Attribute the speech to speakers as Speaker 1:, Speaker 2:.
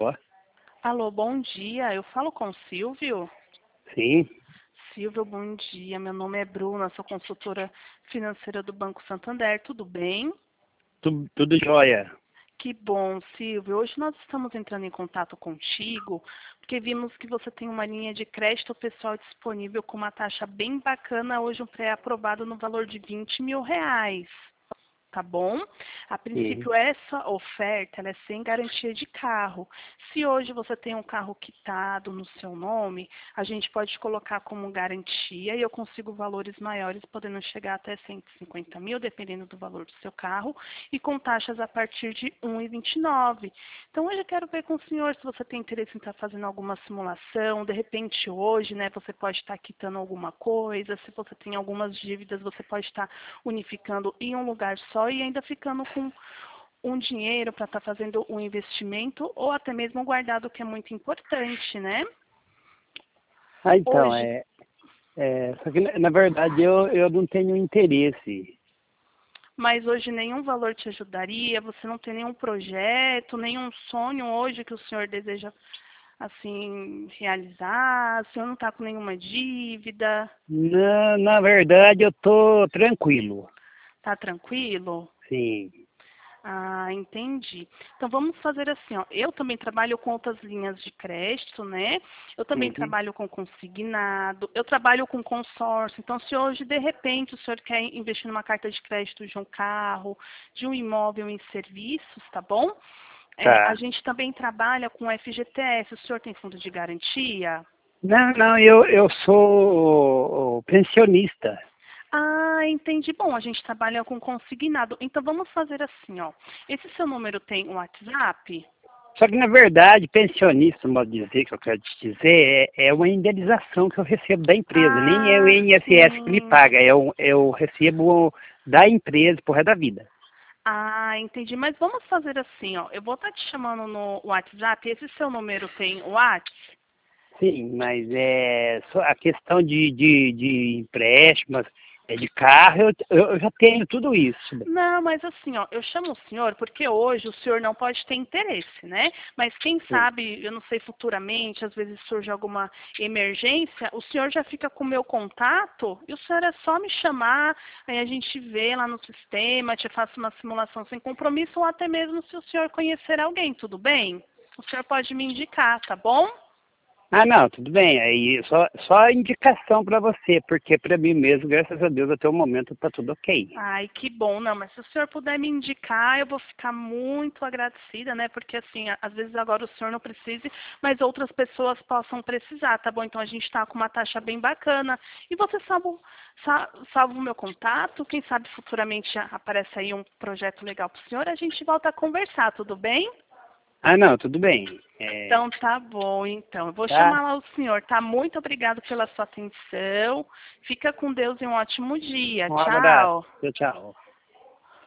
Speaker 1: Ó,
Speaker 2: Alô, bom dia. Eu falo com o Silvio.
Speaker 1: sim,
Speaker 2: Silvio, bom dia. Meu nome é Bruna, sou consultora financeira do Banco Santander. Tudo bem?
Speaker 1: tudo jóia.
Speaker 2: Que bom, Silvio. Hoje nós estamos entrando em contato contigo porque vimos que você tem uma linha de crédito pessoal disponível com uma taxa bem bacana, hoje um pré-aprovado no valor de R$ 20.000. Tá bom? A
Speaker 1: Sim.
Speaker 2: princípio, essa oferta ela é sem garantia de carro. Se hoje você tem um carro quitado no seu nome, a gente pode colocar como garantia e eu consigo valores maiores, podendo chegar até 150 mil, dependendo do valor do seu carro, e com taxas a partir de 1,29. Então, hoje eu quero ver com o senhor se você tem interesse em estar fazendo alguma simulação. De repente, hoje, né, você pode estar quitando alguma coisa. Se você tem algumas dívidas, você pode estar unificando em um lugar só e ainda ficando com um dinheiro para estar fazendo um investimento ou até mesmo guardado, que é muito importante, né?
Speaker 1: Ah, então,
Speaker 2: Hoje,
Speaker 1: só que na verdade eu não tenho interesse.
Speaker 2: mas hoje nenhum valor te ajudaria, você não tem nenhum projeto, nenhum sonho hoje que o senhor deseja, assim, realizar, o senhor não está com nenhuma dívida,
Speaker 1: Na verdade eu tô tranquilo.
Speaker 2: tá tranquilo?
Speaker 1: Sim.
Speaker 2: Ah, entendi. Então vamos fazer assim, ó. Eu também trabalho com outras linhas de crédito, né? Eu também
Speaker 1: Uhum.
Speaker 2: trabalho com consignado, eu trabalho com consórcio. Então, se hoje, de repente, o senhor quer investir numa carta de crédito de um carro, de um imóvel em serviços, tá bom? A
Speaker 1: Tá.
Speaker 2: gente também trabalha com FGTS. O senhor tem fundo de garantia?
Speaker 1: Não, eu sou pensionista.
Speaker 2: Ah, entendi. Bom, a gente trabalha com consignado. Então vamos fazer assim, ó. Esse seu número tem um WhatsApp?
Speaker 1: Só que na verdade, pensionista, modo de dizer, que eu quero te dizer, é uma indenização que eu recebo da empresa. Nem é o
Speaker 2: Ah,
Speaker 1: INSS que me
Speaker 2: sim.
Speaker 1: paga, eu recebo da empresa por resto da vida.
Speaker 2: Ah, entendi. Mas vamos fazer assim, ó. Eu vou estar te chamando no WhatsApp. Esse seu número tem o WhatsApp?
Speaker 1: Sim, mas é só a questão de empréstimos, de carro, eu já tenho tudo isso.
Speaker 2: Não, mas assim, ó, eu chamo o senhor porque hoje o senhor não pode ter interesse, né? Mas quem
Speaker 1: Sim.
Speaker 2: sabe, eu não sei, futuramente, às vezes surge alguma emergência, o senhor já fica com o meu contato e o senhor é só me chamar, aí a gente vê lá no sistema, te faço uma simulação sem compromisso ou até mesmo se o senhor conhecer alguém, tudo bem? O senhor pode me indicar, tá bom?
Speaker 1: Ah, não, tudo bem. Aí só indicação para você, porque para mim mesmo, graças a Deus, até o momento tá tudo ok.
Speaker 2: Ai, que bom. Não, mas se o senhor puder me indicar, eu vou ficar muito agradecida, né? Porque, assim, às vezes agora o senhor não precise, mas outras pessoas possam precisar, tá bom? Então a gente está com uma taxa bem bacana. E você salva o meu contato. Quem sabe futuramente aparece aí um projeto legal para o senhor, a gente volta a conversar, tudo bem?
Speaker 1: Ah, não, tudo bem.
Speaker 2: Então tá bom, então. Eu vou
Speaker 1: Tá?
Speaker 2: chamar lá o senhor, tá? Muito obrigado pela sua atenção. Fica com Deus e um ótimo dia.
Speaker 1: Um abraço.
Speaker 2: Tchau.
Speaker 1: Tchau, tchau.